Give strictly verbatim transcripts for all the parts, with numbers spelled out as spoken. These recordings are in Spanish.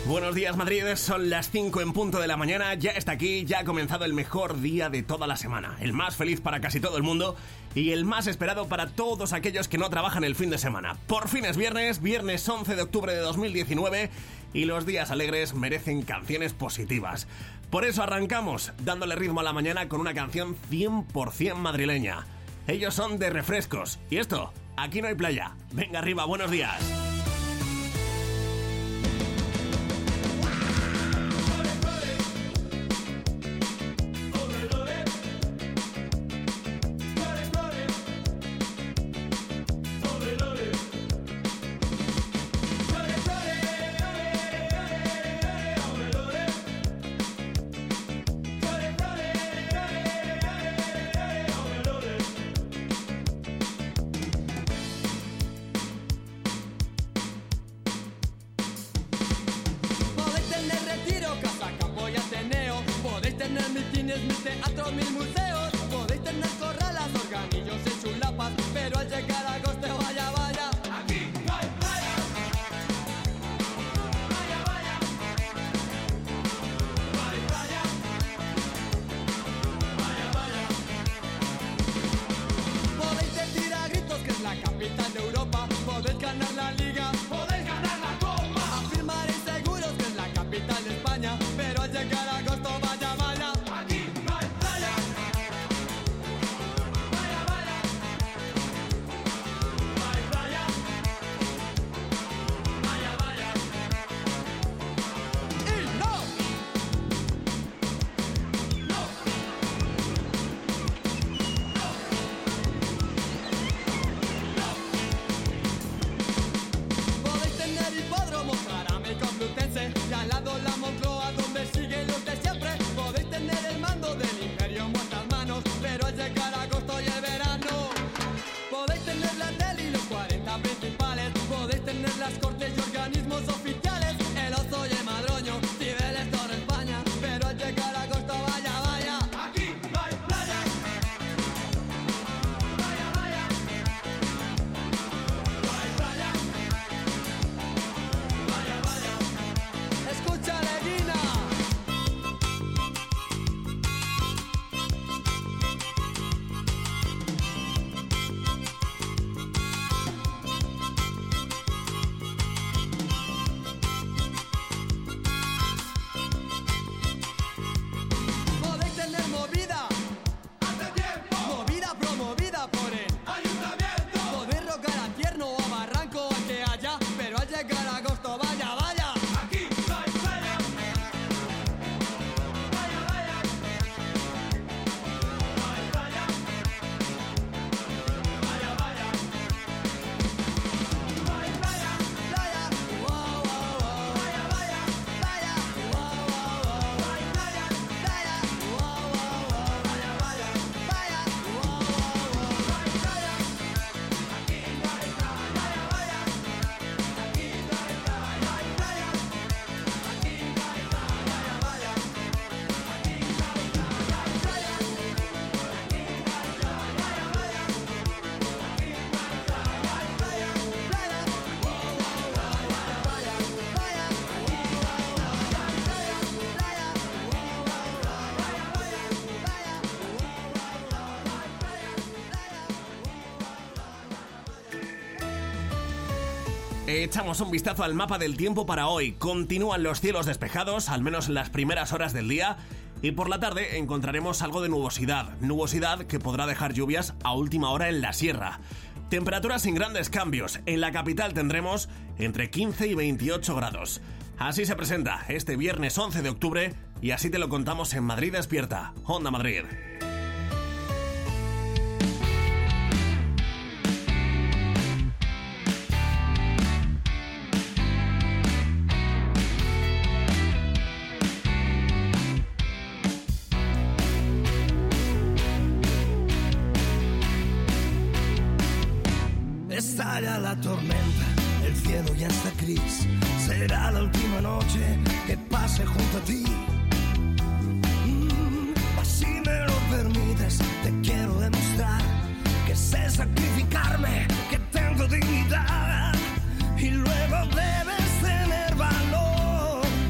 Buenos días, Madrid, son las cinco en punto de la mañana, ya está aquí, ya ha comenzado el mejor día de toda la semana, el más feliz para casi todo el mundo y el más esperado para todos aquellos que no trabajan el fin de semana. Por fin es viernes, viernes once de octubre de dos mil diecinueve y los días alegres merecen canciones positivas. Por eso arrancamos dándole ritmo a la mañana con una canción cien por ciento madrileña. Ellos son de Refrescos y esto, Aquí no hay playa. Venga arriba, buenos días. Echamos un vistazo al mapa del tiempo para hoy. Continúan los cielos despejados, al menos en las primeras horas del día, y por la tarde encontraremos algo de nubosidad, nubosidad que podrá dejar lluvias a última hora en la sierra. Temperaturas sin grandes cambios. En la capital tendremos entre quince y veintiocho grados. Así se presenta este viernes once de octubre y así te lo contamos en Madrid Despierta. Onda Madrid. Estalla la tormenta, el cielo ya está gris. Será la última noche que pase junto a ti. Mm, si me lo permites, te quiero demostrar que sé sacrificarme, que tengo dignidad. Y luego debes tener valor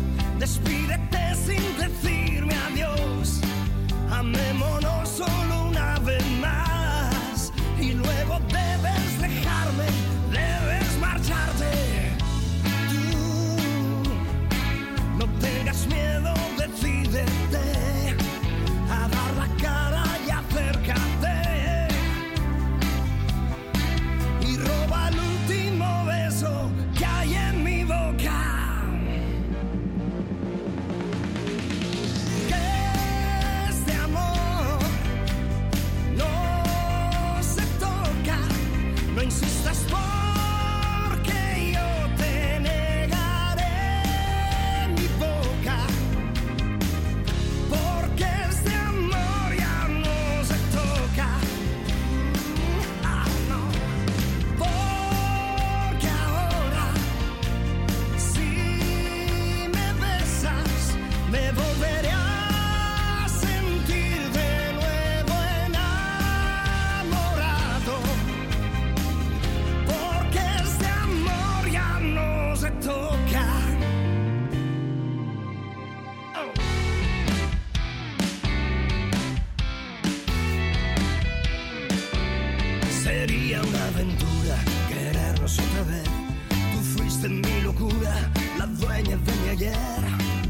de mi locura, la dueña de mi ayer.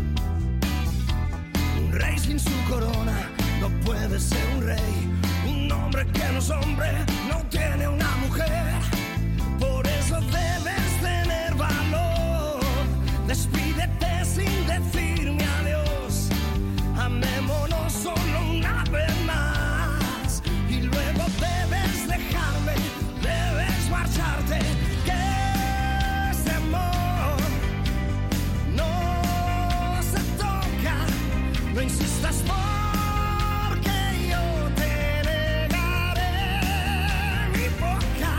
Un rey sin su corona no puede ser un rey. Un hombre que no es hombre no tiene una mujer. Por eso debes tener valor. Despídete sin decirme adiós. Amémonos solo una vez más. Y luego debes dejarme, debes marcharte. Que ese amor no se toca. No insistas porque yo te negaré mi boca.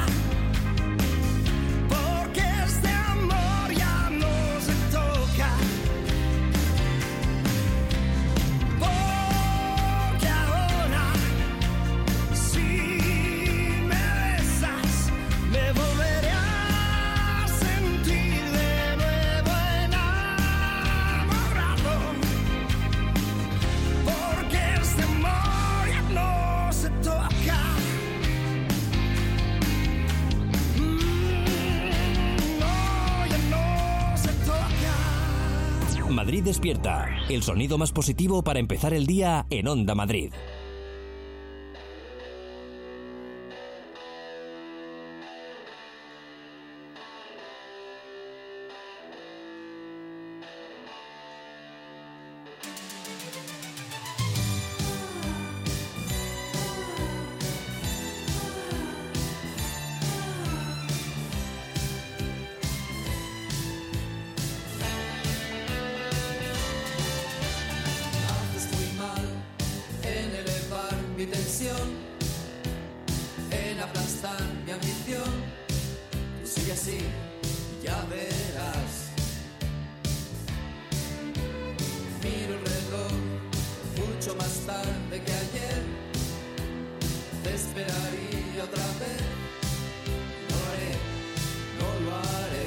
Porque este amor ya no se toca. Porque ahora si me besas me volveré a sentir de nuevo enamorado. Porque este amor ya no se toca. Mm, no, ya no se toca. Madrid Despierta, el sonido más positivo para empezar el día en Onda Madrid. Haces muy mal en elevar mi tensión, en aplastar mi ambición. Tú sigue así, ya verás. Miro el reloj mucho más tarde que ayer. Te esperaría otra vez. No lo haré, no lo haré.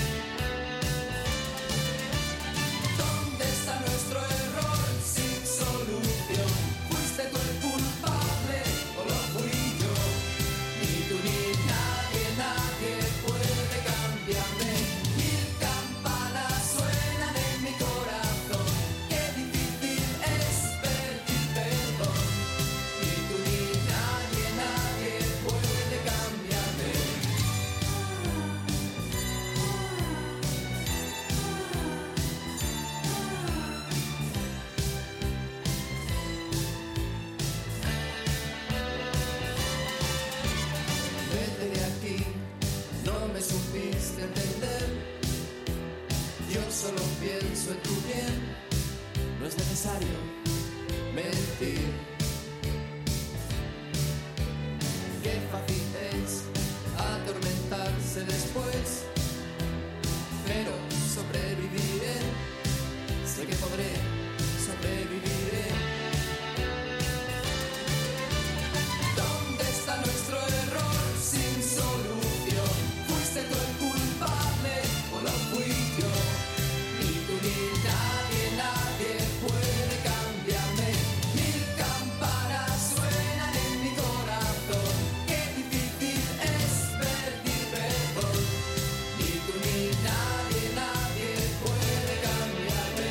¿Dónde está nuestro error sin solución? ¿Fuiste tú el culpable o lo fui yo? Ni tú ni nadie, nadie puede cambiarme. Mil campanas suenan en mi corazón. Qué difícil es pedir perdón. Ni tú ni nadie, nadie puede cambiarme. Vete de aquí, no me supiste entender. Yo solo pienso en tu bien. No es necesario mentir. Qué fácil es atormentarse después. Pero sobreviviré. Sé que podré, sobreviviré. ¿Dónde está nuestro error sin solución? ¿Fuiste tú el culpable o lo fui yo? Ni tú ni nadie, nadie puede cambiarme. Mil campanas suenan en mi corazón. Qué difícil es pedir perdón. Ni tú ni nadie, nadie puede cambiarme.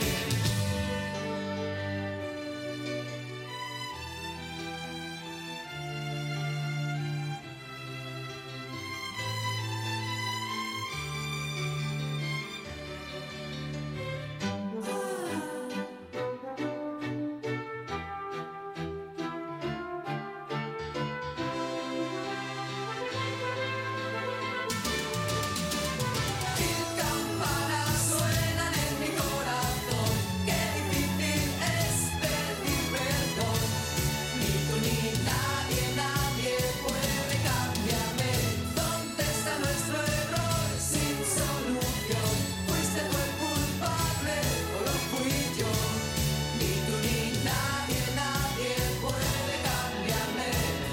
Mil campanas suenan en mi corazón. Qué difícil es pedir perdón. Ni tú ni nadie, nadie puede cambiarme. ¿Dónde está nuestro error sin solución? ¿Fuiste tú el culpable o lo fui yo? Ni tú ni nadie, nadie puede cambiarme.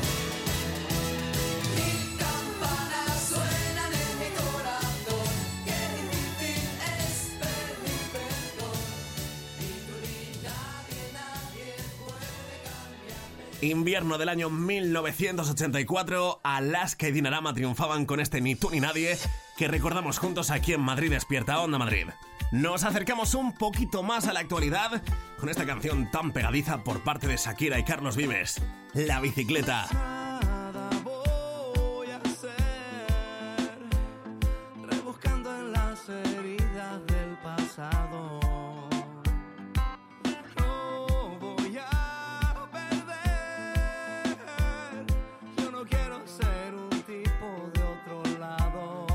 Mil campanas suenan en mi corazón. Qué difícil es pedir perdón. Ni tú ni nadie, nadie puede cambiarme. Invierno del año mil novecientos ochenta y cuatro, Alaska y Dinarama triunfaban con este Ni tú ni nadie. que recordamos juntos aquí en Madrid Despierta, Onda Madrid. Nos acercamos un poquito más a la actualidad con esta canción tan pegadiza por parte de Shakira y Carlos Vives, La Bicicleta. Nada voy a hacer, rebuscando en las heridas del pasado. No voy a perder, yo no quiero ser un tipo de otro lado.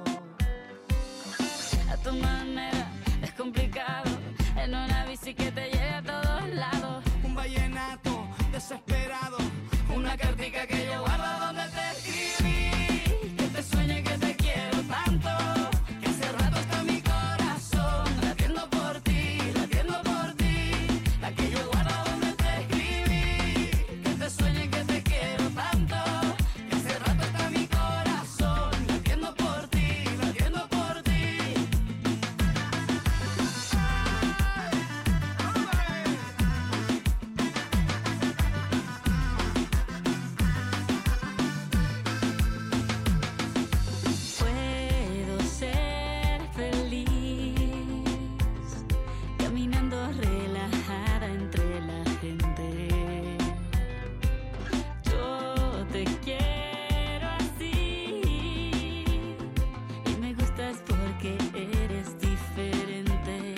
A tu manera es complicado, en una bici que te lleve a todos lados. Un vallenato desesperado, una cartica que yo guardo donde te escribí, que te sueño y que te quiero tanto, que hace rato está mi corazón latiendo por ti, latiendo por ti, la que yo guardo donde te escribí, que te sueño y que te quiero tanto, que hace rato está mi corazón latiendo por ti, latiendo por ti. Puedo ser feliz caminando relajada entre la gente. Yo te quiero así y me gustas porque eres diferente.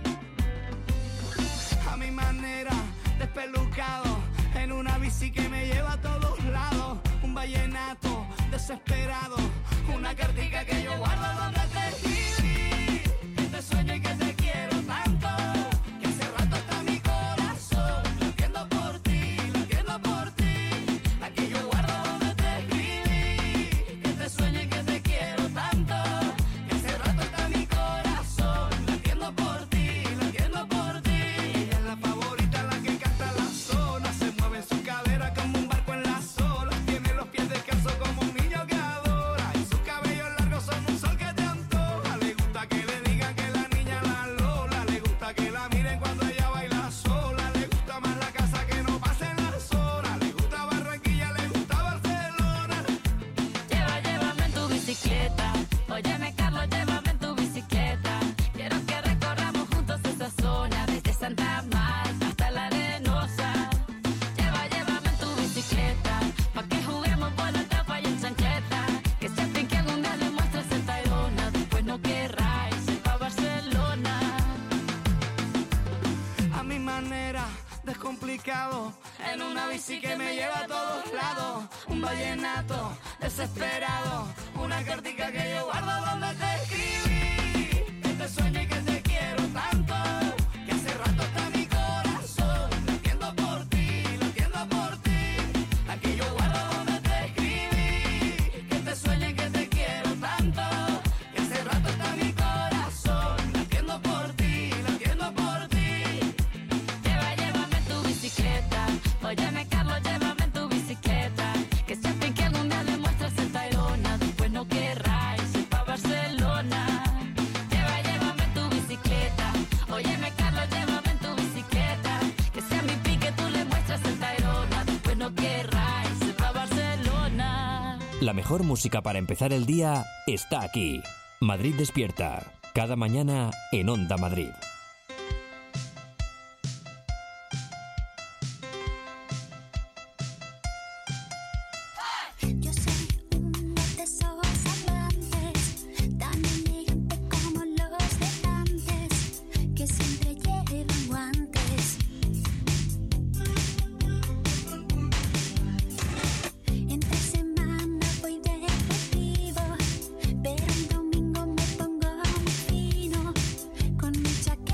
A mi manera, despelucado, en una bici que me lleva a todos lados. Un vallenato desesperado, una cartica que yo guardo donde te escribí, que te sueño y que te quiero tanto, que hace rato está mi corazón latiendo por ti, latiendo por ti, la que yo guardo donde te escribí, que te sueño y que te quiero tanto, que hace rato está mi corazón latiendo por ti, latiendo por ti. Ella es la favorita, la que canta la zona, se mueve en su cadera como un barco en las olas, tiene los pies descalzos como un niño que adora, y sus cabellos largos son un sol que te antoja. Le gusta que le digan que la niña la Lola, le gusta que la miren cuando ella baila sola, le gusta más la casa que no pasen las horas, le gusta Barranquilla, le gusta Barcelona. Lleva, llévame en tu bicicleta. Óyeme, Carlos, llévame en tu bicicleta. Quiero que recorramos juntos esa zona, desde Santa Marta hasta la Arenosa. Lleva, llévame en tu bicicleta, pa' que juguemos por la tapa y en chancleta. Que sepan que algún día le muestres el Tayrona, después no querráis ir pa' Barcelona. A mi manera, descomplicado, en una bici que me lleva a todos lados. Un vallenato desesperado, una cartica que yo guardo donde te escribí, que te sueño y que te quiero tanto, que hace rato está mi corazón latiendo por ti, latiendo por ti, la que yo guardo donde te escribí, que te sueño y que te quiero tanto, que hace rato está mi corazón latiendo por ti, latiendo por ti. Lleva, llévame en tu bicicleta. Óyeme, Carlos, llévame en tu bicicleta. Que sepan que algún día le muestras el Tayrona, después no querráis ir pa' Barcelona. Lleva, llévame en tu bicicleta. Óyeme, Carlos, llévame en tu bicicleta. Que sea mi pique, tú le muestras el Tayrona, después no querráis ir pa' Barcelona. La mejor música para empezar el día está aquí. Madrid Despierta. Cada mañana en Onda Madrid. Yo soy una de esos amantes, tan elegante como los de antes, que siempre llevan guantes. Entre semana voy deportivo, pero un domingo me pongo muy fino, con mi chaqueta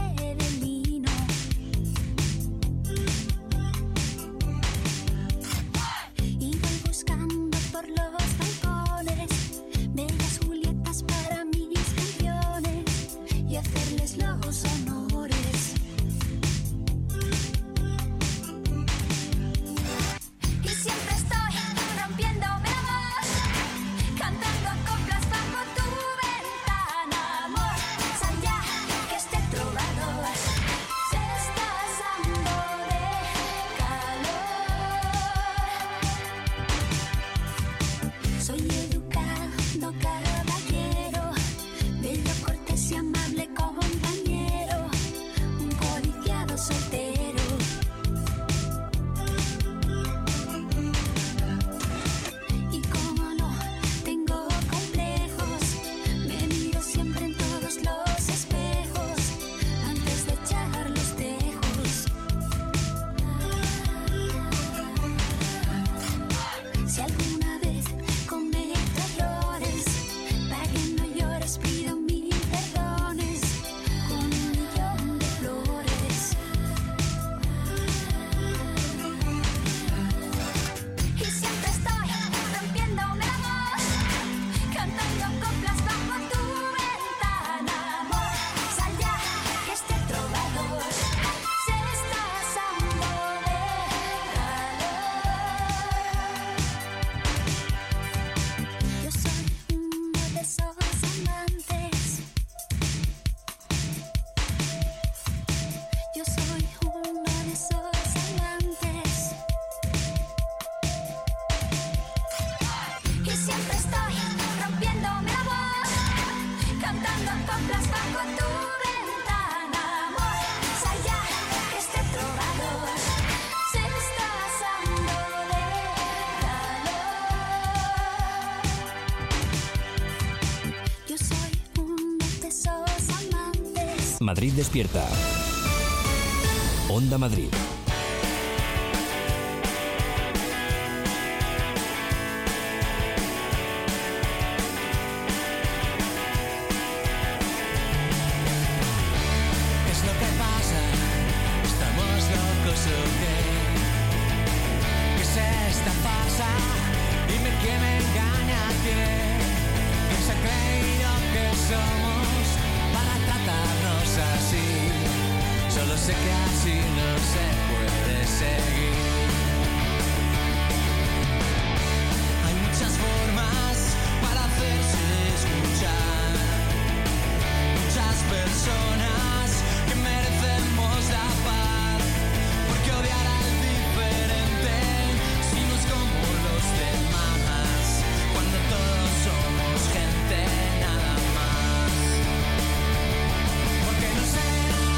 Madrid Despierta. Onda Madrid. Sé que así no se puede seguir. Hay muchas formas para hacerse escuchar. Muchas personas que merecemos la paz. Porque odiar al diferente si no es como los demás. Cuando todos somos gente nada más. Porque no sé.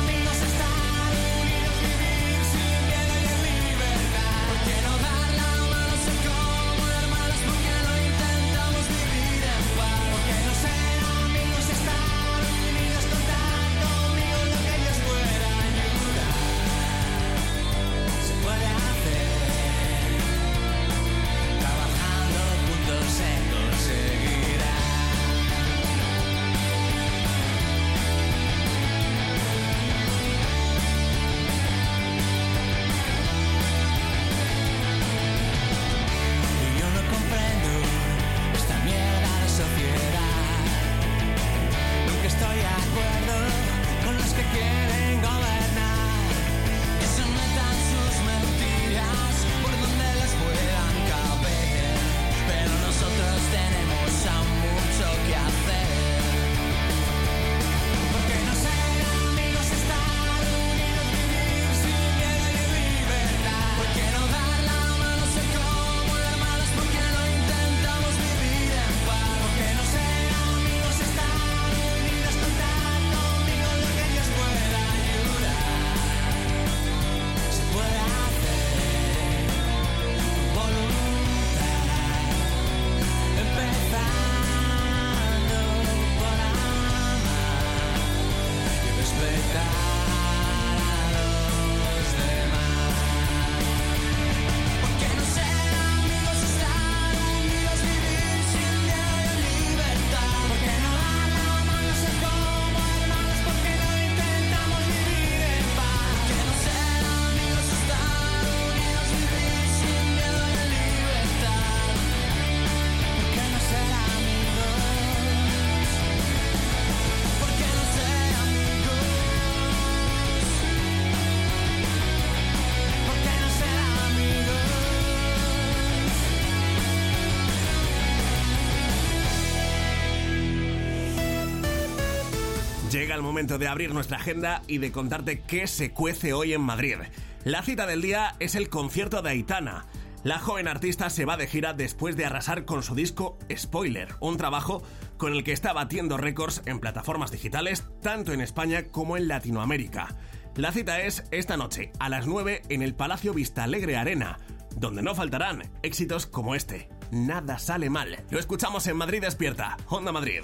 Llega el momento de abrir nuestra agenda y de contarte qué se cuece hoy en Madrid. La cita del día es el concierto de Aitana. La joven artista se va de gira después de arrasar con su disco Spoiler, un trabajo con el que está batiendo récords en plataformas digitales tanto en España como en Latinoamérica. La cita es esta noche a las nueve en el Palacio Vistalegre Arena, donde no faltarán éxitos como este, Nada sale mal. Lo escuchamos en Madrid Despierta, Onda Madrid.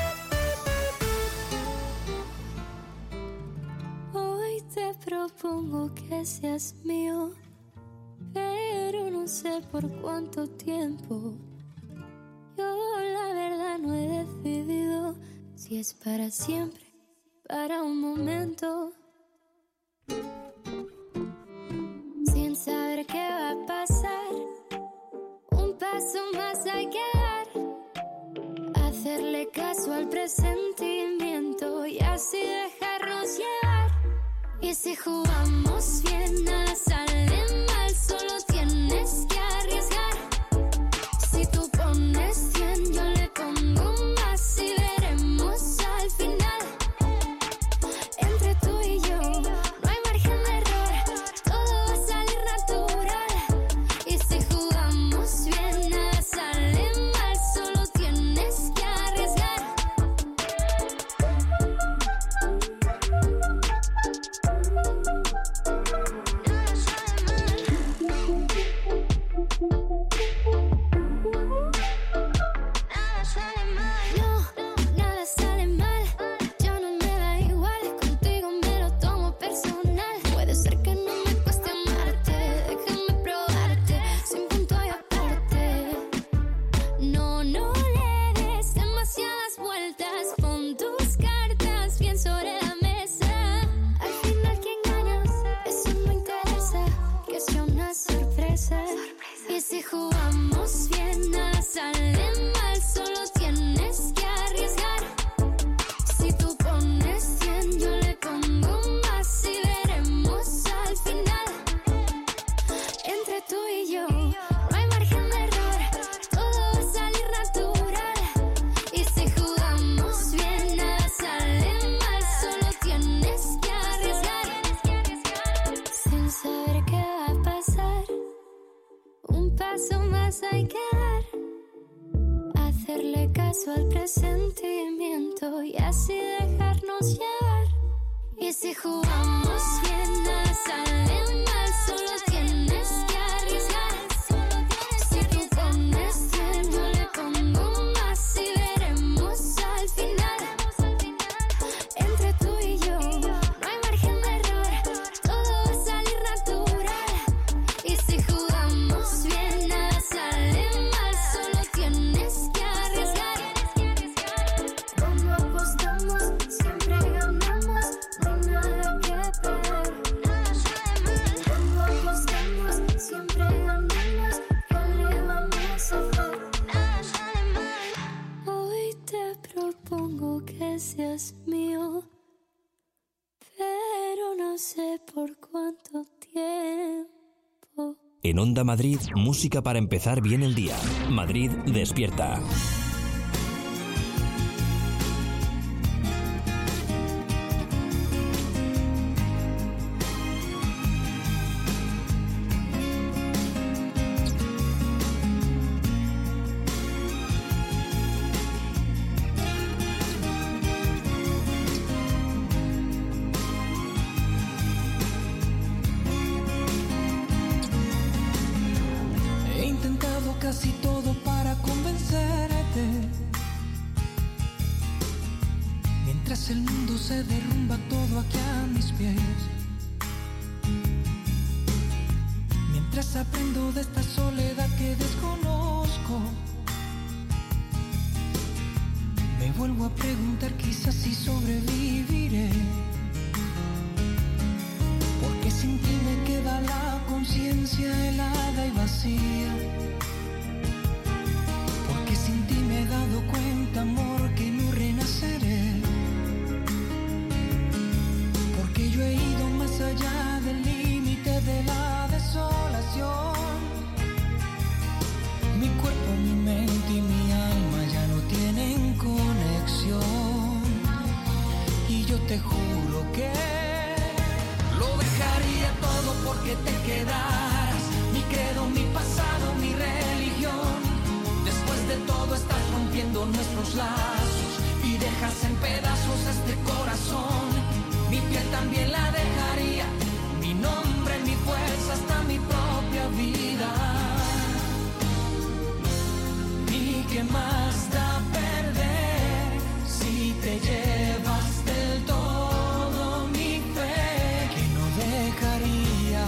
Te propongo que seas mío, pero no sé por cuánto tiempo. Yo la verdad no he decidido si es para siempre, para un momento. Sin saber qué va a pasar, un paso más hay que dar. Hacerle caso al presentimiento y así dejarnos llevar. Y si jugamos bien, nada sale mal, solo tienes que arriesgar. Si tú pones cien, yo le pongo más y veremos al final. Entre tú y yo no hay margen de error, todo va a salir natural. Y si jugamos bien, nada sale mal, solo tienes que arriesgar. Nada sale mal. más hay que dar. Hacerle caso al presentimiento y así dejarnos llevar. Y si jugamos bien, nada sale mal, solo tienes que arriesgar. Si tú pones cien, yo le pongo más y veremos al final. Entre tú y yo no hay margen de error, todo va a salir natural. Y si jugamos bien, nada sale mal, solo tienes que arriesgar. Cuando apostamos, siempre ganamos, no hay nada que perder. Cuando apostamos, siempre ganamos, ¿qué le vamos a hacer? Hoy te propongo que seas mío, pero no sé por cuánto tiempo. En Onda Madrid, música para empezar bien el día. Madrid despierta. He intentado casi todo para convencerte. Mientras el mundo se derrumba todo aquí a mis pies. Mientras aprendo de esta soledad que desconozco. Me vuelvo a preguntar quizás si sobreviviré. Porque sin ti me queda la conciencia helada y vacía. Porque sin ti me he dado cuenta, amor, que no renaceré. Porque yo he ido más allá del límite de la desolación. Mi cuerpo, mi mente y mi alma ya no tienen conexión. Y yo te juro que lo dejaría todo porque te quedaras. Mi credo, mi pasado, mi religión. Después de todo estás rompiendo nuestros lazos y dejas en pedazos este corazón. Mi piel también la dejaría, mi nombre, mi fuerza, hasta mi propia vida. ¿Y qué más da perder si te llevas del todo mi fe, que no dejaría?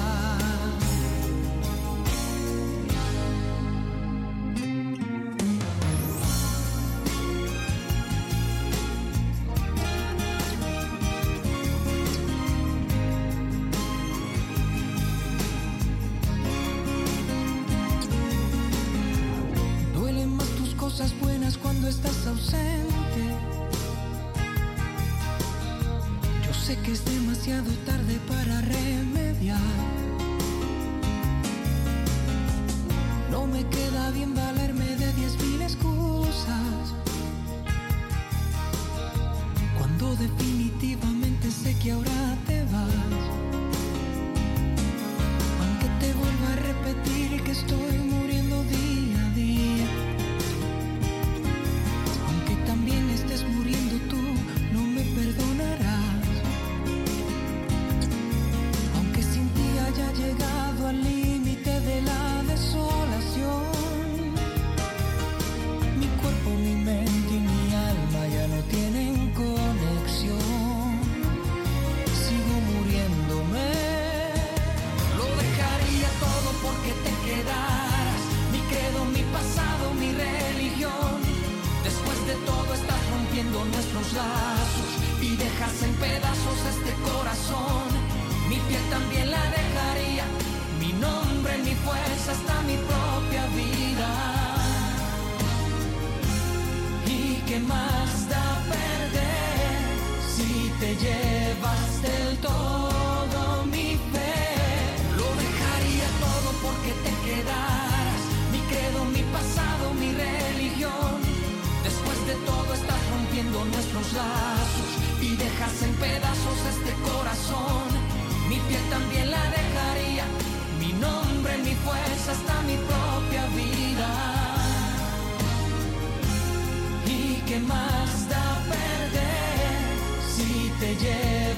Duelen más tus cosas buenas cuando estás ausente. Yo sé que es demasiado tarde para remediar. No me queda bien valerme de diez mil excusas, cuando definitivamente sé que ahora te vas. Aunque te vuelva a repetir que estoy muriendo día a día. Aunque también estés muriendo tú, no me perdonarás. Aunque sin ti haya llegado al límite de la desolación. Mi cuerpo, mi mente y mi alma ya no tienen conexión. Sigo muriéndome. Lo dejaría todo porque te quedaras. Mi credo, mi pasado, mi religión. Después de todo estás rompiendo nuestros lazos y dejas en pedazos este corazón. Mi piel también la dejaría, mi nombre, mi fuerza, hasta mi propia vida. ¿Y qué más da perder si te llevas del todo mi fe? Lo dejaría todo porque te quedaras. Mi credo, mi pasado, mi religión. Después de todo estás rompiendo nuestros lazos y dejas en pedazos este corazón. Mi piel también la dejaría, mi nombre, mi fuerza, hasta mi propia vida.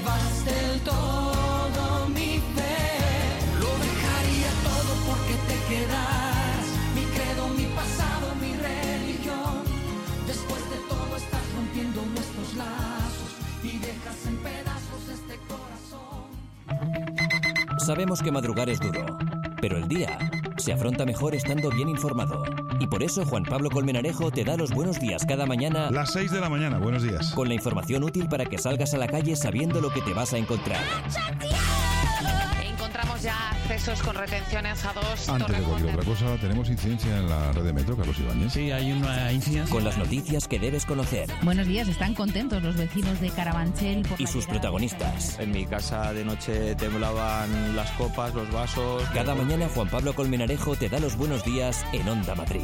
perdonabas del todo mi fe. Lo dejaría todo porque te quedas, mi credo, mi pasado, mi religión. Después de todo estás rompiendo nuestros lazos y dejas en pedazos este corazón. Sabemos que madrugar es duro, pero el día se afronta mejor estando bien informado. Y por eso Juan Pablo Colmenarejo te da los buenos días cada mañana. Las seis de la mañana, buenos días. Con la información útil para que salgas a la calle sabiendo lo que te vas a encontrar. Encontramos ya accesos con retenciones a dos. Antes de cualquier otra cosa, ¿tenemos incidencia en la red de metro, Carlos Ibáñez? Sí, hay una incidencia. Con las noticias que debes conocer. Buenos días, están contentos los vecinos de Carabanchel por y la sus protagonistas. En mi casa de noche temblaban las copas, los vasos. Cada mañana Juan Pablo Colmenarejo te da los buenos días en Onda Madrid.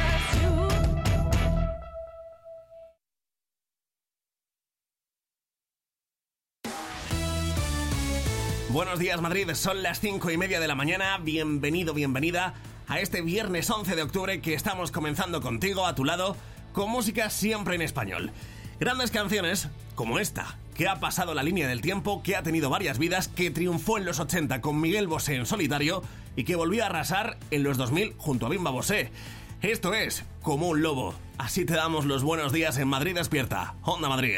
Buenos días, Madrid, son las cinco y media de la mañana. Bienvenido, bienvenida a este viernes once de octubre que estamos comenzando contigo, a tu lado, con música siempre en español. Grandes canciones como esta, que ha pasado la línea del tiempo, que ha tenido varias vidas, que triunfó en los ochenta con Miguel Bosé en solitario y que volvió a arrasar en los dos mil junto a Bimba Bosé. Esto es Como un lobo. Así te damos los buenos días en Madrid Despierta, Onda Madrid.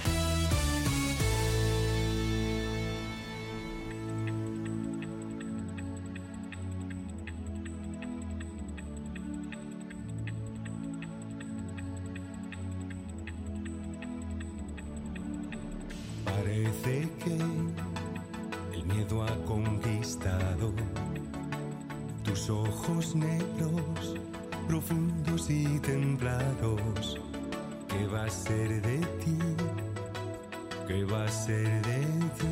Parece que el miedo ha conquistado tus ojos negros, profundos y templados. ¿Qué va a ser de ti? ¿Qué va a ser de ti?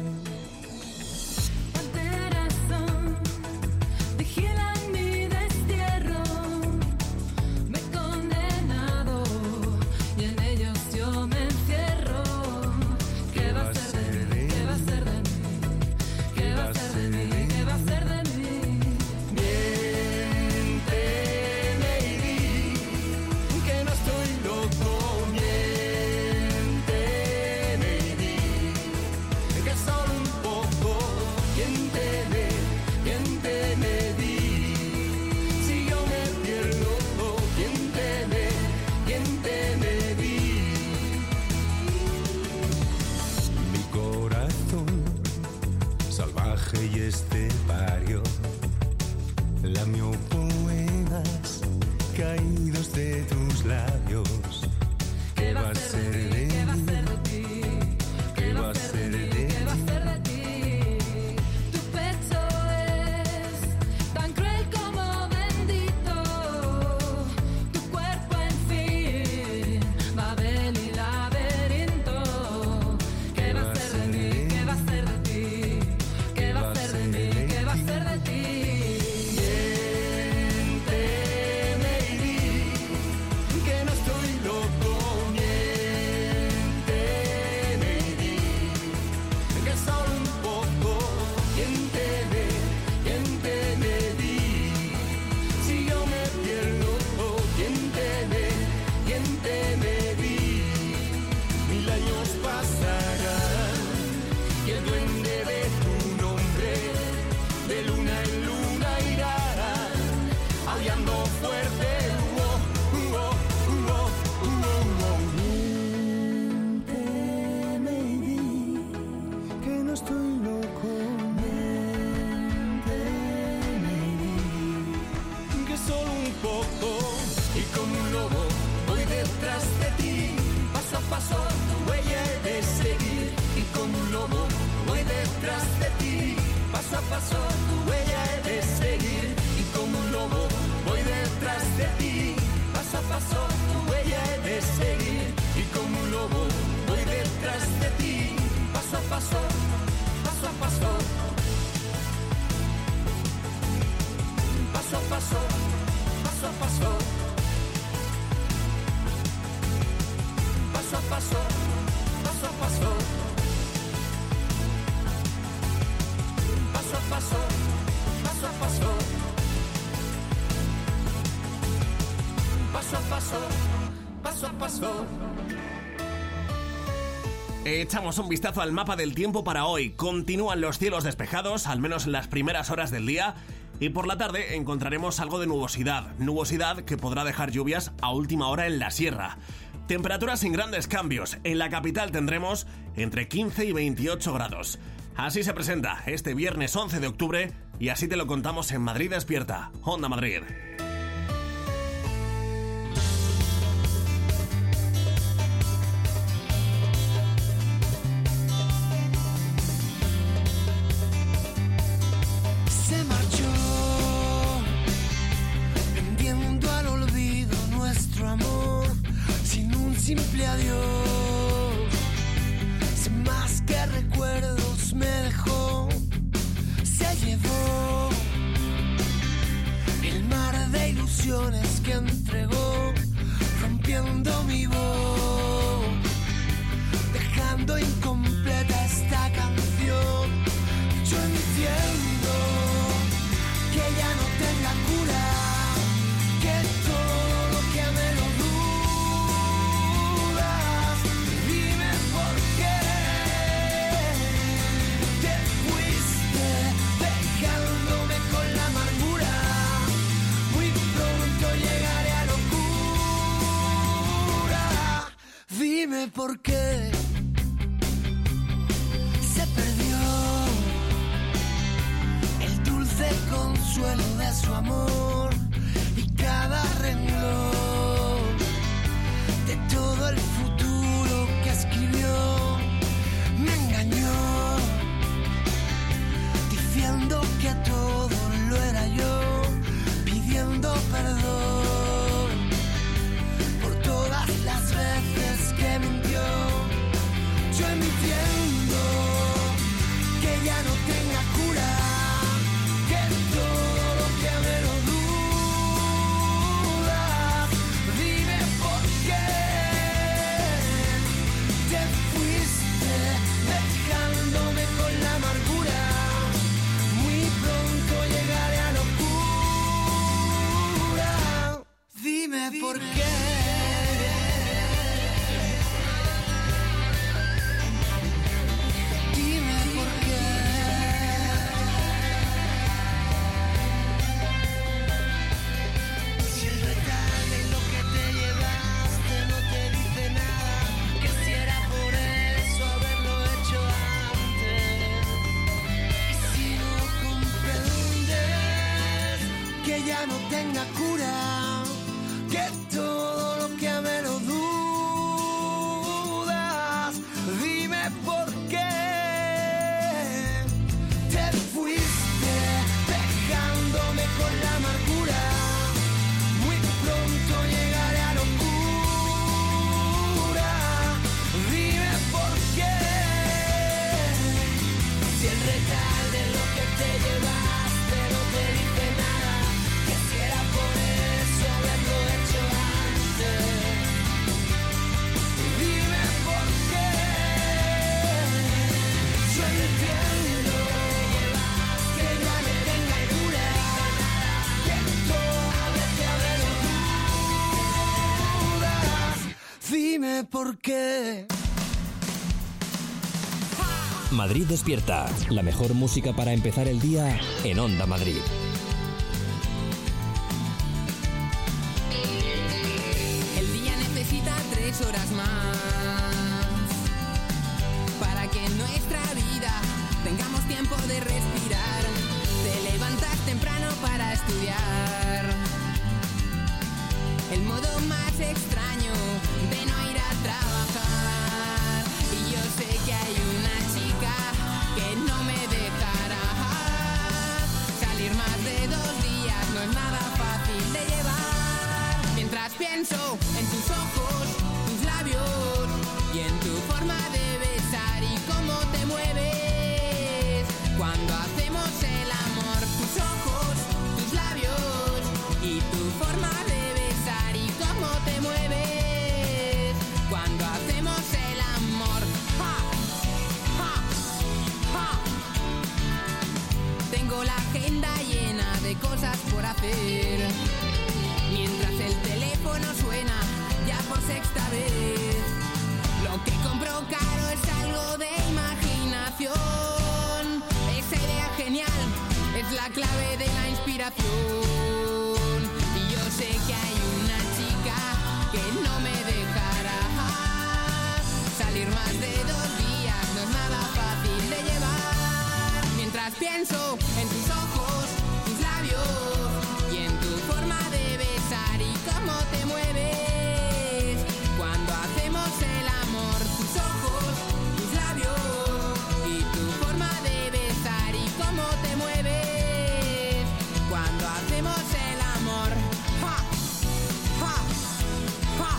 Vigilan mi destierro, me he condenado y en ellos yo me encierro. ¿Qué va a ser de mí? ¿Qué va a ser de mí? ¿Qué va a ser de mí? ¿Qué va a ser de mí? Miénteme y di que no estoy loco. Miénteme y di que solo un poco. Miénteme, miénteme, di si yo me pierdo. Miénteme, miénteme, di. Mi corazón salvaje y estepario lamió poemas caídos de tus labios. ¿Qué va a ser de ¿Qué va a mí? ser de ti? ¿Qué va a ser de ¿Qué va a ti? ser de ti? Tu pecho es tan cruel como bendito. Tu cuerpo, en fin, Babel y laberinto. ¿Qué va a ser de mí? ¿Qué va a ser de ti? ¿Qué va a ser de mí? ¿Qué va a ser de ti? Miénteme y di que no estoy loco. Miénteme y di que solo un poco. Miénteme, miénteme, di si yo me pierdo. Miénteme, miénteme, di mil años pasarán y el duende de tu nombre de luna en luna irá aullando fuerte. Uh, uh, uh, uh, uh, uh. Miénteme y di que no estoy loco. Miénteme y di que solo un poco. Y como un lobo voy detrás de ti, paso a paso tu huella he de seguir. Y como un lobo voy detrás de ti, paso a paso tu huella he de seguir. Y como un lobo voy detrás de ti, paso a paso tu huella he de seguir. Y como un lobo voy detrás de ti, paso a paso, paso a paso, paso a paso, paso a paso, paso a paso, paso a paso, paso a paso, paso a paso, paso a paso, paso a paso. Echamos un vistazo al mapa del tiempo para hoy. Continúan los cielos despejados, al menos en las primeras horas del día, y por la tarde encontraremos algo de nubosidad. Nubosidad que podrá dejar lluvias a última hora en la sierra. Temperaturas sin grandes cambios. En la capital tendremos entre quince y veintiocho grados. Así se presenta este viernes once de octubre y así te lo contamos en Madrid Despierta. Onda Madrid. Se marchó, vendiendo al olvido nuestro amor, sin un simple adiós, sin más que recuerdos me dejó, se llevó el mar de ilusiones que entregó, rompiendo mi voz, dejando incompleta esta canción. Yo entiendo que ya no tenga cura, que todo lo que me lo dudas. Dime por qué te fuiste dejándome con la amargura. Muy pronto llegaré a locura. Dime por qué se perdió el consuelo de su amor y cada renglón de todo el futuro que escribió. Me engañó diciendo que todo lo era yo, pidiendo perdón por todas las veces que mintió. Yo entiendo que ya no tenga cura, ¿por qué? Dime por qué. Si el retal de lo que te llevaste no te dice nada, que si era por eso haberlo hecho antes. Y si no comprendes que ya no tenga cura, que todo lo que me lo dudas. Dime por qué te fuiste dejándome con la amargura. Muy pronto llegaré a locura. Dime por qué, si el retal de lo que te llevaste no te dice nada, que si era por eso haberlo hecho antes. Dime por qué. Yo entiendo que ya no tenga cura, que todo te haberlo dudas. Dime por qué. Madrid Despierta, la mejor música para empezar el día en Onda Madrid. El día necesita tres horas más para que en nuestra vida tengamos tiempo de respirar. Te levantas temprano para estudiar. El modo más extraño de no ir a trabajar. Y yo sé que hay una chica que no me dejará salir más de dos días, no es nada fácil de llevar. Mientras pienso en tus ojos, tus labios y en tu forma de besar y cómo te mueves cuando hacemos el amor. Tus ojos, tus labios y tu forma de besar y cómo te mueves cuando hacemos el amor. ¡Ja! ¡Ja! ¡Ja! Tengo la agenda llena de cosas por hacer, mientras el teléfono suena ya por sexta vez. Lo que compro lo caro es algo de imaginación. Esa idea genial es la clave de la inspiración. Y yo sé que hay una chica que no me dejará salir más de dos días, no es nada fácil de llevar. Mientras pienso en tus ojos, tus labios y en tu forma de besar y cómo te mueves cuando hacemos el amor. Tus ojos, tus labios y tu forma de besar y cómo te mueves cuando hacemos el amor. ¡Ja! ¡Ja! ¡Ja!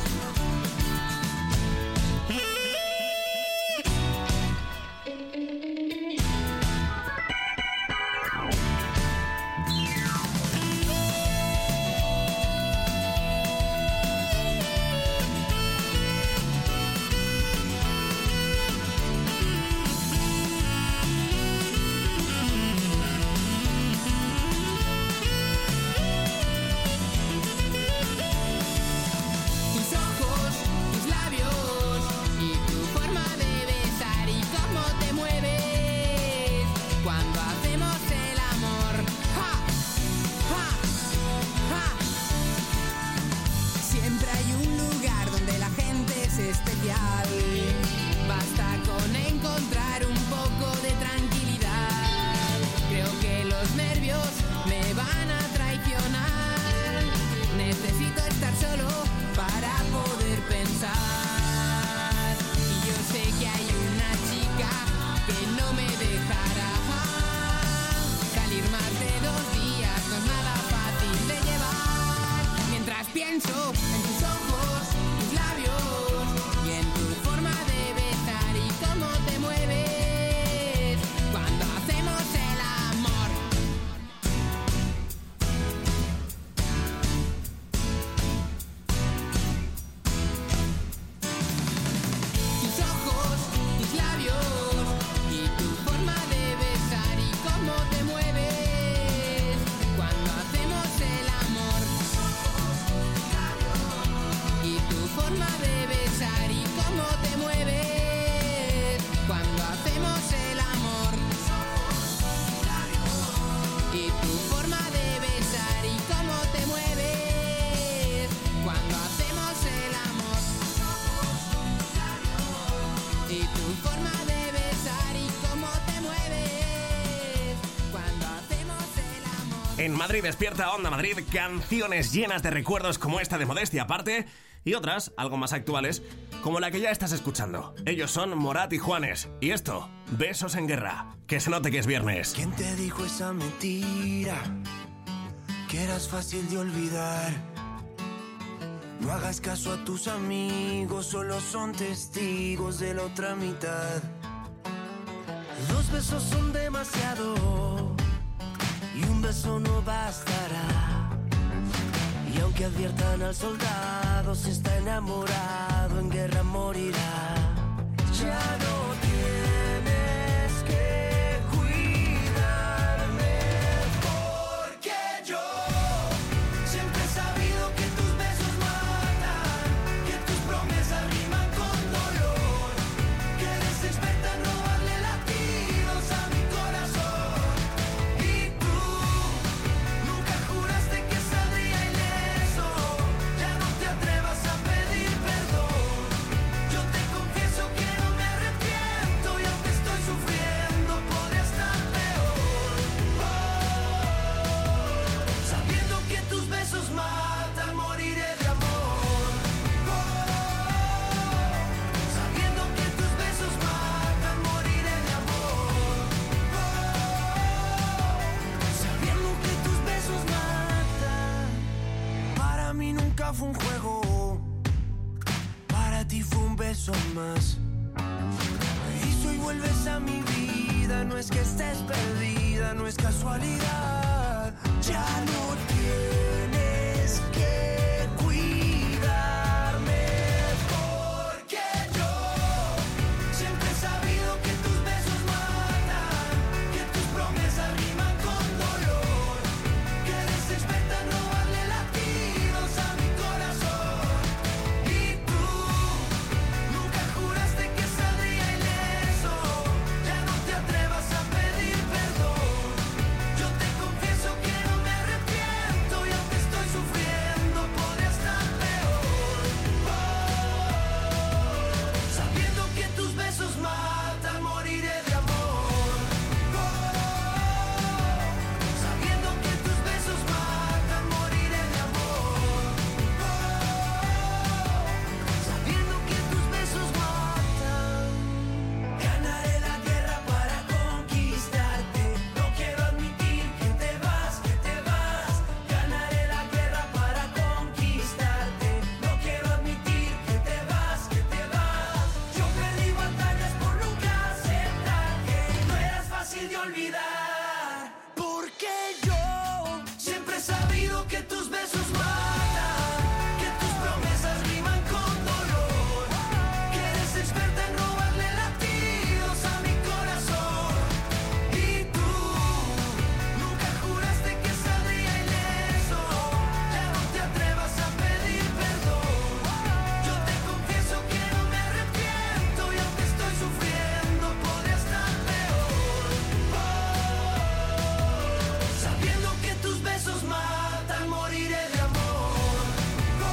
Tus ojos, tus labios y tu forma de besar y cómo te mueves cuando hacemos el amor. ¡Ja! ¡Ja! ¡Ja! Siempre hay un lugar donde la gente es especial. Basta con encontrar un poco de tranquilidad. Creo que los nervios me van a traicionar. Necesito estar solo para poder pensar. Y yo sé que hay una chica que no me dejará salir más de dos días, no es nada fácil de llevar. Mientras pienso en tus ojos, tus labios y en tu forma de besar y cómo te mueves cuando hacemos el amor. Tus ojos, tus labios y tu forma de besar y cómo te mueves cuando hacemos el amor. Y tu forma de besar y cómo te mueves cuando hacemos el amor. Y tu forma de besar y cómo te mueves cuando hacemos el amor. Y tu forma de besar y cómo te mueves cuando hacemos el amor. En Madrid despierta Onda Madrid, canciones llenas de recuerdos como esta de Modestia Aparte y otras, algo más actuales, como la que ya estás escuchando. Ellos son Morat y Juanes. Y esto, Besos en Guerra. Que se note que es viernes. ¿Quién te dijo esa mentira? Que eras fácil de olvidar. No hagas caso a tus amigos, solo son testigos de la otra mitad. Dos besos son demasiado y un beso no bastará. Y aunque adviertan al soldado, si está enamorado, en guerra morirá. Ya no tienes que cuidarme, porque yo siempre he sabido que tus besos matan, que tus promesas riman con dolor, que eres experta en robarle latidos a mi corazón. Y tú nunca juraste que saldría ileso, ya no te atrevas a pedir perdón. Yo te confieso que no me arrepiento y aunque estoy sufriendo podría estar peor. Oh, sabiendo que tus besos matan, moriré de amor. Oh, sabiendo que tus besos matan, moriré de amor. Oh, sabiendo que tus besos matan. Para mí nunca fue un juego, para ti fue un beso más. Y si hoy vuelves a mi vida, no es que estés perdida, no es casualidad. Ya no tienes que cuidarme, porque yo siempre he sabido que tus besos matan, que tus promesas riman con dolor, que eres experta en robarle latidos a mi corazón. Y tú nunca juraste que saldría olvidar. Porque yo siempre he sabido que tus besos matan, que tus promesas riman con dolor, que eres experta en robarle latidos a mi corazón. Y tú nunca juraste que saldría ileso. Ya no te atrevas a pedir perdón. Yo te confieso que no me arrepiento, y aunque estoy sufriendo podría estar peor. Oh, sabiendo que tus besos matan, moriré de amor. Oh,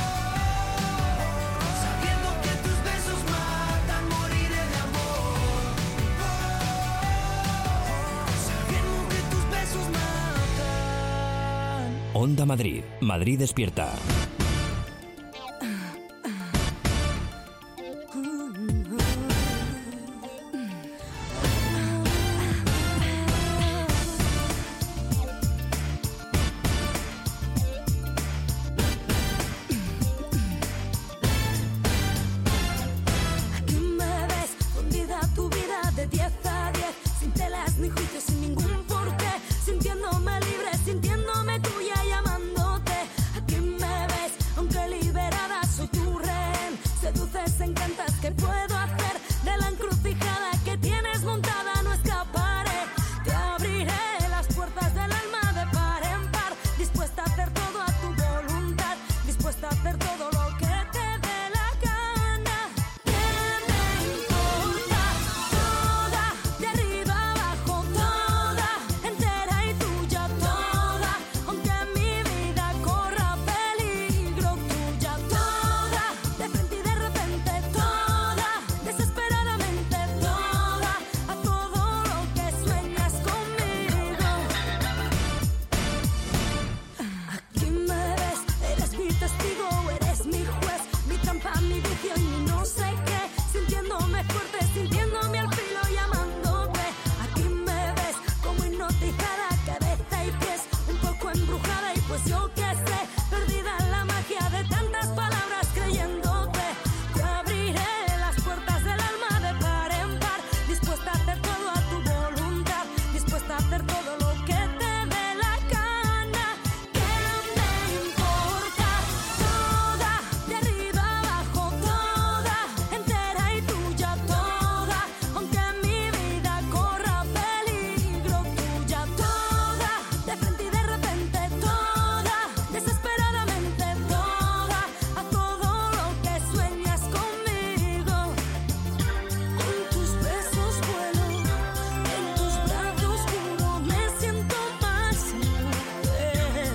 sabiendo que tus besos matan, moriré de amor. Oh, sabiendo que tus besos matan. Onda Madrid. Madrid despierta. Aquí me ves, fundida tu vida de diez a diez, sin telas ni juicios, sin ningún porqué, sintiéndome libre, sintiéndome tuya y amándote. Aquí me ves, aunque liberada soy tu rehén, seduces, encantas, ¿qué puedo hacer? De la encrucijada que tienes montada no escaparé, te abriré las puertas del alma de par en par, dispuesta a hacer todo a tu voluntad, dispuesta a hacer todo lo que te dé la gana. ¿Qué me importa? Toda, de arriba abajo, toda, entera y tuya, toda, aunque mi vida corra peligro, tuya, toda, de frente y de repente, toda, desesperadamente, toda, a todo lo que sueñas conmigo. Aquí me ves, eres mi testigo, eres mi juez, mi trampa, mi vicio y mi no sé qué, sintiéndome fuerte, sintiéndome al filo y amándote. Aquí me ves, como hipnotizada, cabeza y pies, un poco embrujada y pues yo qué sé, perdida en la magia de tantas palabras creyéndote. Te abriré las puertas del alma de par en par, dispuesta a hacer todo a tu voluntad, dispuesta a hacer todo lo que te dé la gana. ¿Qué me importa? Toda, de arriba abajo, toda, entera y tuya, toda, aunque mi vida corra peligro, tuya, toda, de frente y de repente, toda, desesperadamente, toda, a todo lo que sueñas conmigo. Con tus besos vuelo, en tus brazos juro me siento más libre.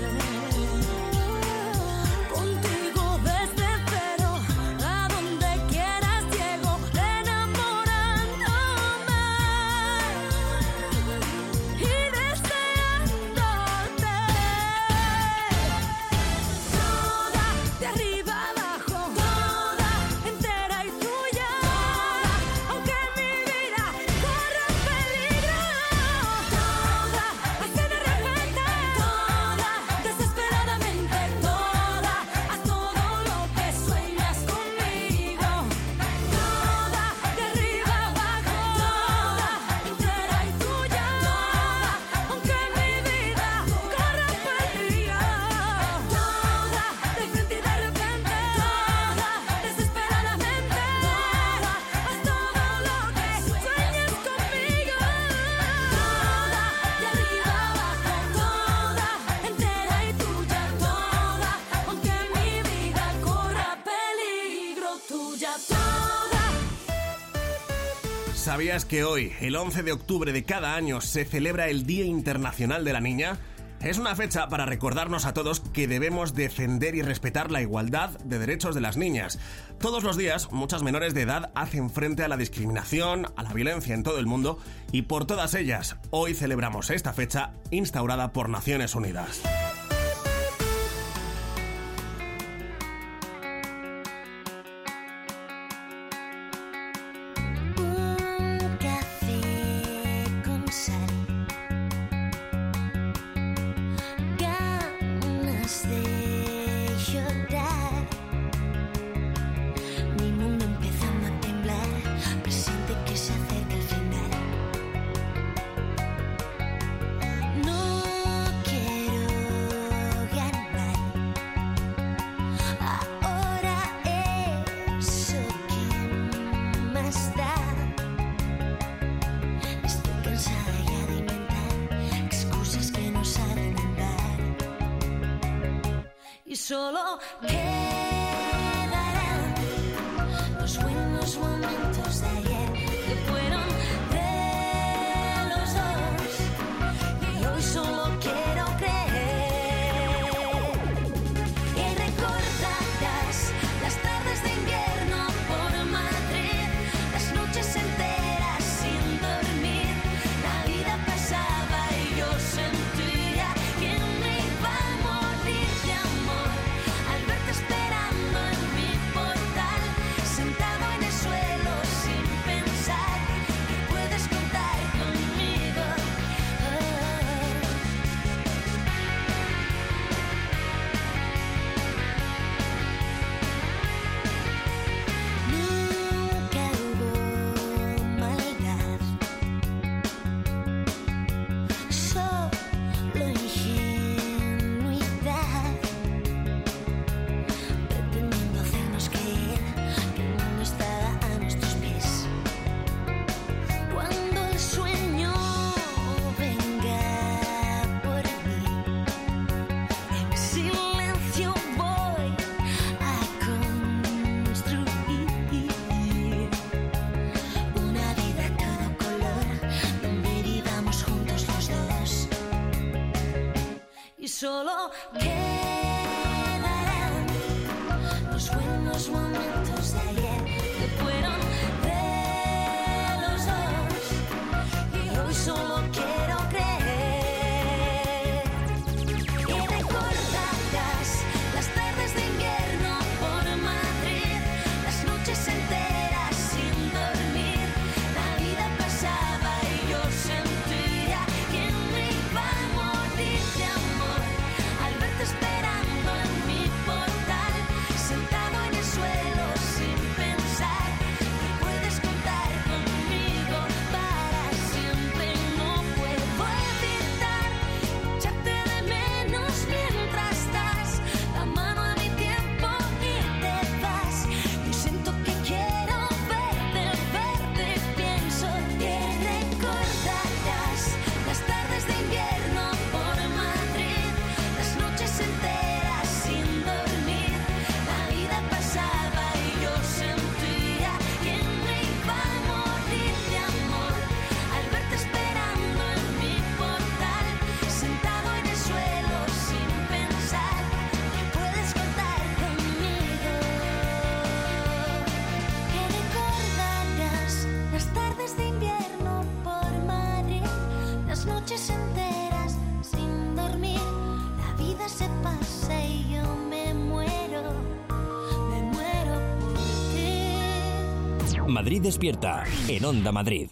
Contigo desde cero, a donde quieras llego, enamorándome y deseándote. Toda, de arriba abajo, toda, entera y tuya, aunque mi vida corra peligro, toda, así de repente, toda, desesperadamente, toda, a todo lo que sueñas conmigo. Toda, de arriba abajo, toda, entera y tuya, toda, aunque mi vida corra peligro, toda, de frente y de repente, toda, desesperadamente, toda, haz todo lo que sueñes conmigo. Toda, de arriba abajo, toda, entera y tuya, toda, aunque mi vida corra peligro, tuya, toda. ¿Sabías que hoy, el once de octubre de cada año, se celebra el Día Internacional de la Niña? Es una fecha para recordarnos a todos que debemos defender y respetar la igualdad de derechos de las niñas. Todos los días, muchas menores de edad hacen frente a la discriminación, a la violencia en todo el mundo, y por todas ellas, hoy celebramos esta fecha instaurada por Naciones Unidas. Un café con sal, ganas de llorar, mi mundo empezando a temblar, presiente que se acerca el final. solo quedarán los buenos momentos de ayer que fueron de los dos y hoy solo quiero creer. Y recordarás las tardes de invierno por Madrid, las noches enteras sin dormir, la vida pasaba y yo sentía que me iba a morir de amor al verte esperando en mi portal, sentado en el suelo sin pensar que puedes contar conmigo. Nunca hubo maldad, solo ingenuidad, pretendiendo hacernos creer que el mundo estaba a nuestros pies. Cuando el sueño venga por mí, en silencio voy a construir una vida a todo color donde vivamos juntos los dos. Y solo quedarán los buenos momentos de ayer que fueron de los dos y hoy solo quiero creer. Y recordarás las tardes de invierno por Madrid, las noches enteras sin dormir, la vida pasaba y yo sentía que me iba a morir de amor al verte esperando en mi portal, sentado en el suelo sin pensar que puedes contar conmigo para siempre. No puedo evitar echarte de menos mientras das la mano a mi tiempo y te vas. Yo siento que quiero verte, verte, pienso que recordarás las tardes de invierno por Madrid, las noches enteras sin dormir, la vida pasaba y yo sentía que me iba a morir de amor al verte esperando en mi portal, sentado en el suelo sin pensar que puedes contar conmigo. Que recordarás las tardes de invierno por Madrid, las noches enteras sin dormir, la vida se pasa y yo me muero, me muero por ti. Madrid despierta en Onda Madrid.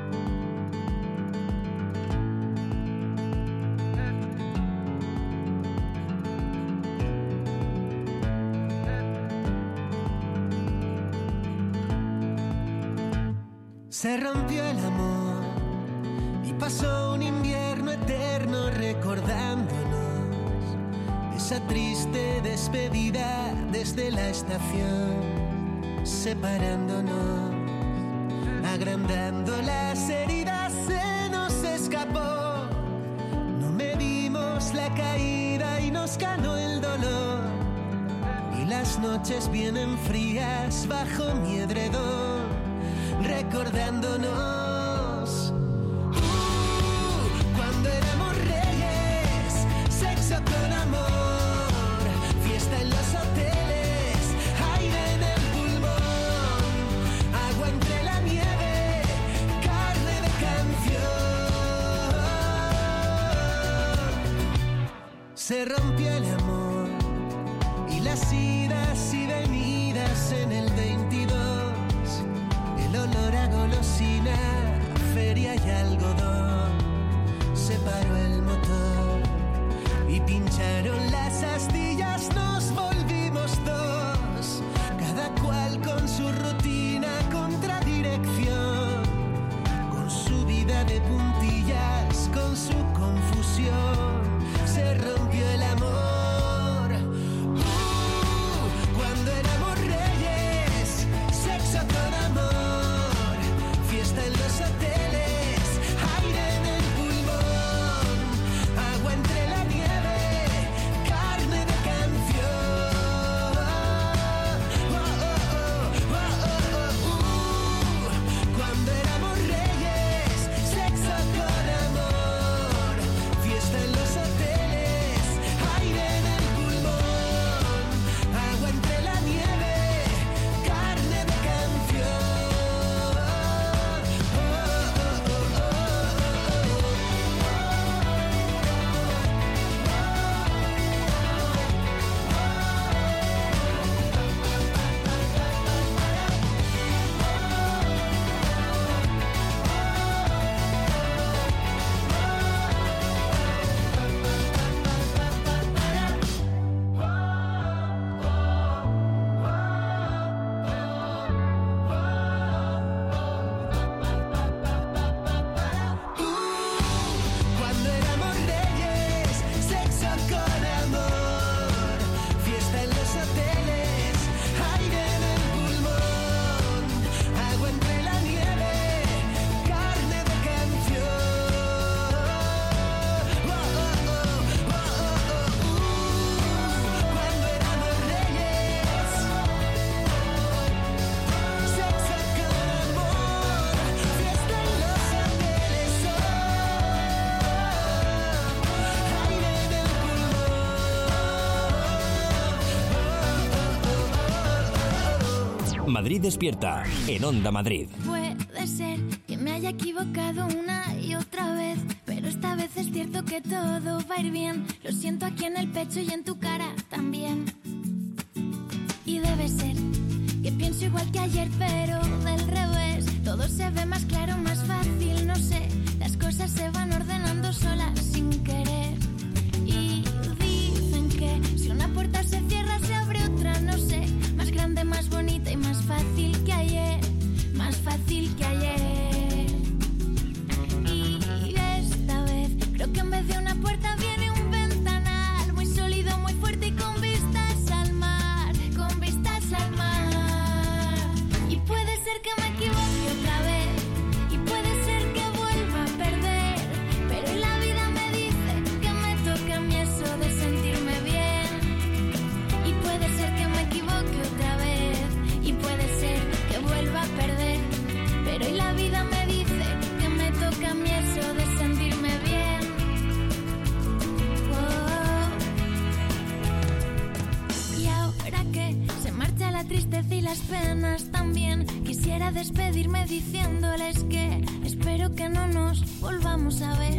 Se rompió el amor y pasó un invierno eterno recordándonos esa triste despedida desde la estación, separándonos, agrandando las heridas, se nos escapó. No medimos la caída y nos ganó el dolor, y las noches vienen frías bajo mi edredón, recordándonos uh, cuando éramos reyes, sexo con amor, fiesta en los hoteles, aire en el pulmón, agua entre la nieve, carne de canción. Se rompió el amor y las idas y venidas en el veintidós, el olor a golosina, feria y algodón, se paró el motor y pincharon las astillas, nos volvimos dos, cada cual con su rutina, contradirección, con su vida de puntillas, con su confusión, se rompió el amor. Uh, cuando éramos reyes, sexo con amor, fiesta en los hoteles, aire en el pulmón, agua entre la nieve, carne de canción. Madrid Despierta, en Onda Madrid. Puede ser que me haya equivocado una y otra vez, pero esta vez es cierto que todo va a ir bien. Lo siento aquí en el pecho y en tu cara también. Y debe ser que pienso igual que ayer, pero del revés. Todo se ve más claro, más fácil, no sé. Las cosas se van ordenando solas sin querer. Y dicen que si una puerta se cierra se abre otra, no sé. Más grande, más bonita y más fácil que ayer. Más fácil que ayer. Y esta vez creo que en vez de una puerta viene un ventanal muy sólido, muy fuerte y con vistas al mar. Con vistas al mar. Y puede ser que me equivoque otra vez. Y puede ser que vuelva a perder. Pero en la vida me dice que me toca a mí eso de sentirme bien. Y puede ser que me equivoque otra vez. Y puede ser que vuelva a perder. Pero y la vida me dice que me toca a mí eso de sentirme bien. Oh. Y ahora que se marcha la tristeza y las penas también, quisiera despedirme diciéndoles que espero que no nos volvamos a ver.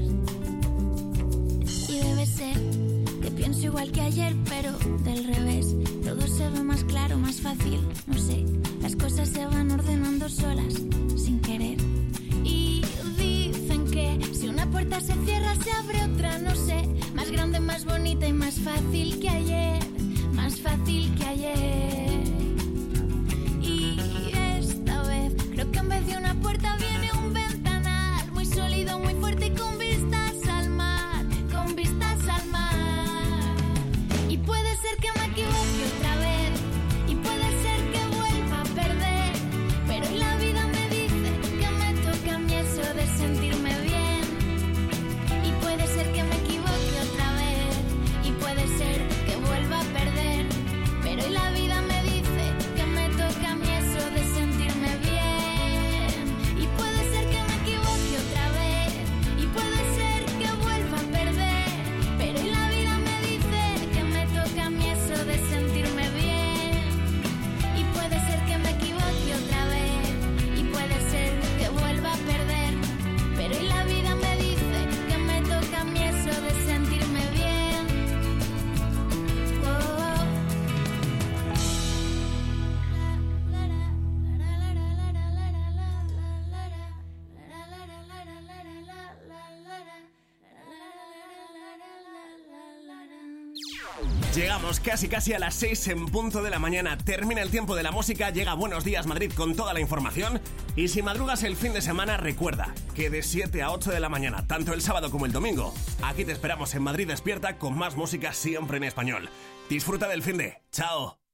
Y debe ser que pienso igual que ayer, pero del revés. Todo se ve más claro, más fácil, no sé. Las cosas se van ordenando solas, sin querer. Y dicen que si una puerta se cierra se abre otra, no sé. Más grande, más bonita y más fácil que ayer. Más fácil que ayer. Y esta vez creo que en vez de una puerta viene un ventanal muy sólido, muy fuerte y con vistas al mar. Con vistas al mar. Y puede ser que me equivoque otra vez. Y puede ser que vuelva a perder. Pero en la vida me dice que me toca a mí eso de sentirme bien. Y puede ser que me equivoque otra vez. Y puede ser que vuelva a perder. Pero en la vida me dice que me toca a mí eso de sentirme bien. Y puede ser que me equivoque otra vez. Y puede ser que vuelva a perder. Pero en la vida me dice que me toca a mí eso de sentirme bien. Y puede ser que me equivoque otra vez. Y puede ser que vuelva a perder. Pero en la vida me dice que me toca a mí eso de sentirme bien. Oh. Llegamos casi casi a las seis en punto de la mañana. Termina el tiempo de la música, llega Buenos Días Madrid con toda la información. Y si madrugas el fin de semana, recuerda que de siete a ocho de la mañana, tanto el sábado como el domingo, aquí te esperamos en Madrid Despierta con más música siempre en español. Disfruta del fin de. ¡Chao!